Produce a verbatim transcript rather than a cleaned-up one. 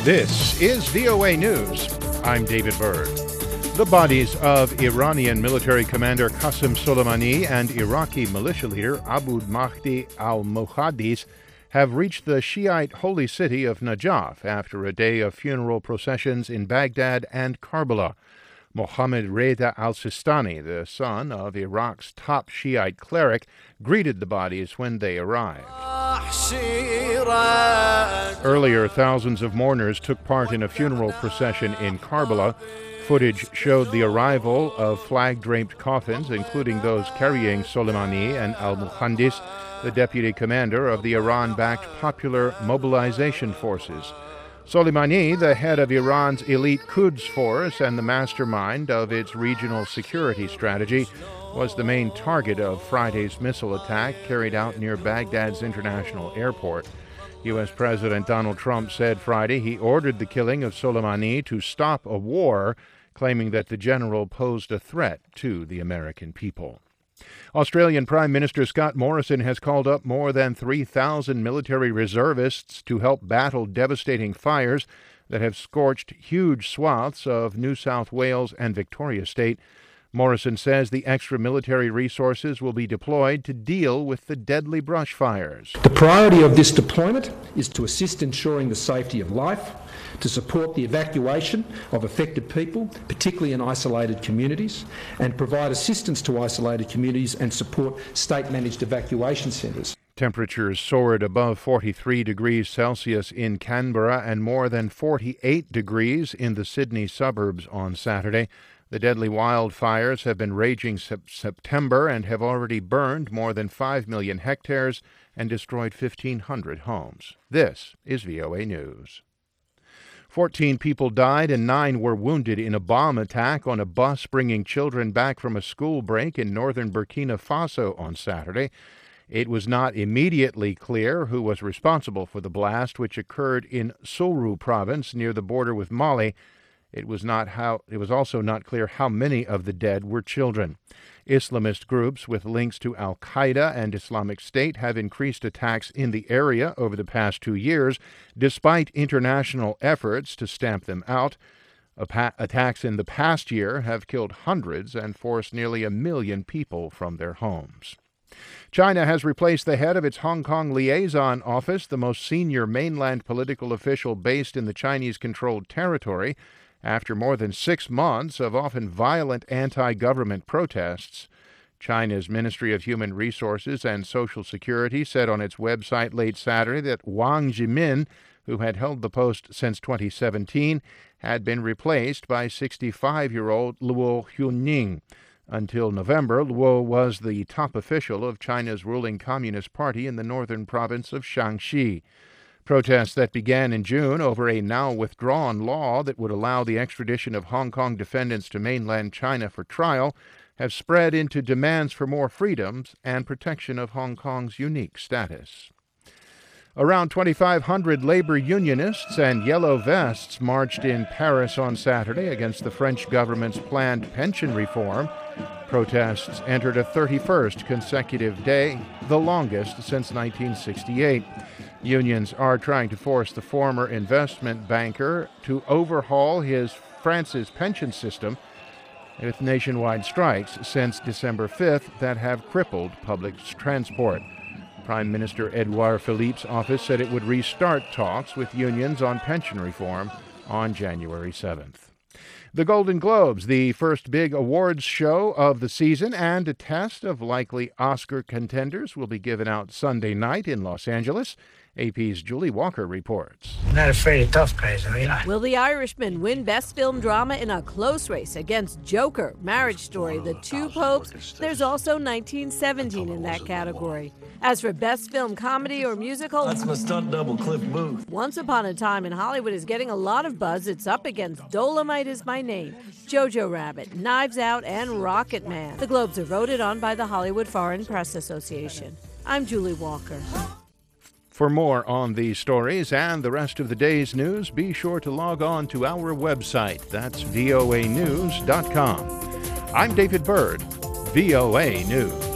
This is V O A News. I'm David Byrd. The bodies of Iranian military commander Qasem Soleimani and Iraqi militia leader Abu Mahdi al-Muhandis have reached the Shiite holy city of Najaf after a day of funeral processions in Baghdad and Karbala. Mohammad Reza al-Sistani, the son of Iraq's top Shiite cleric, greeted the bodies when they arrived. Earlier, thousands of mourners took part in a funeral procession in Karbala. Footage showed the arrival of flag-draped coffins, including those carrying Soleimani and al-Muhandis, the deputy commander of the Iran-backed Popular Mobilization Forces. Soleimani, the head of Iran's elite Quds force and the mastermind of its regional security strategy, was the main target of Friday's missile attack carried out near Baghdad's international airport. U S. President Donald Trump said Friday he ordered the killing of Soleimani to stop a war, claiming that the general posed a threat to the American people. Australian Prime Minister Scott Morrison has called up more than three thousand military reservists to help battle devastating fires that have scorched huge swaths of New South Wales and Victoria State. Morrison says the extra military resources will be deployed to deal with the deadly brush fires. The priority of this deployment is to assist ensuring the safety of life, to support the evacuation of affected people, particularly in isolated communities, and provide assistance to isolated communities and support state-managed evacuation centres. Temperatures soared above forty-three degrees Celsius in Canberra and more than forty-eight degrees in the Sydney suburbs on Saturday. The deadly wildfires have been raging since September and have already burned more than five million hectares and destroyed fifteen hundred homes. This is V O A News. Fourteen people died and nine were wounded in a bomb attack on a bus bringing children back from a school break in northern Burkina Faso on Saturday. It was not immediately clear who was responsible for the blast, which occurred in Sourou province near the border with Mali. It was not how it was also not clear how many of the dead were children. Islamist groups with links to Al-Qaeda and Islamic State have increased attacks in the area over the past two years, despite international efforts to stamp them out. Pa- attacks in the past year have killed hundreds and forced nearly a million people from their homes. China has replaced the head of its Hong Kong liaison office, the most senior mainland political official based in the Chinese-controlled territory, after more than six months of often violent anti-government protests. China's Ministry of Human Resources and Social Security said on its website late Saturday that Wang Jimin, who had held the post since twenty seventeen, had been replaced by sixty-five-year-old Luo Huning. Until November, Luo was the top official of China's ruling Communist Party in the northern province of Shaanxi. Protests that began in June over a now-withdrawn law that would allow the extradition of Hong Kong defendants to mainland China for trial have spread into demands for more freedoms and protection of Hong Kong's unique status. Around twenty-five hundred labor unionists and yellow vests marched in Paris on Saturday against the French government's planned pension reform. Protests entered a thirty-first consecutive day, the longest since nineteen sixty-eight. Unions are trying to force the former investment banker to overhaul his France's pension system with nationwide strikes since December fifth that have crippled public transport. Prime Minister Edouard Philippe's office said it would restart talks with unions on pension reform on January seventh. The Golden Globes, the first big awards show of the season and a test of likely Oscar contenders, will be given out Sunday night in Los Angeles. A P's Julie Walker reports. Not afraid of tough guys, are you? Will The Irishman win Best Film Drama in a close race against Joker, Marriage Story, The Two Popes? There's also nineteen seventeen in that category. As for Best Film Comedy or Musical, That's my stunt double, Cliff Booth. Once Upon a Time in Hollywood is getting a lot of buzz. It's up against Dolomite Is My Name, Jojo Rabbit, Knives Out, and Rocket Man. The Globes are voted on by the Hollywood Foreign Press Association. I'm Julie Walker. For more on these stories and the rest of the day's news, be sure to log on to our website. That's V O A news dot com. I'm David Byrd, V O A News.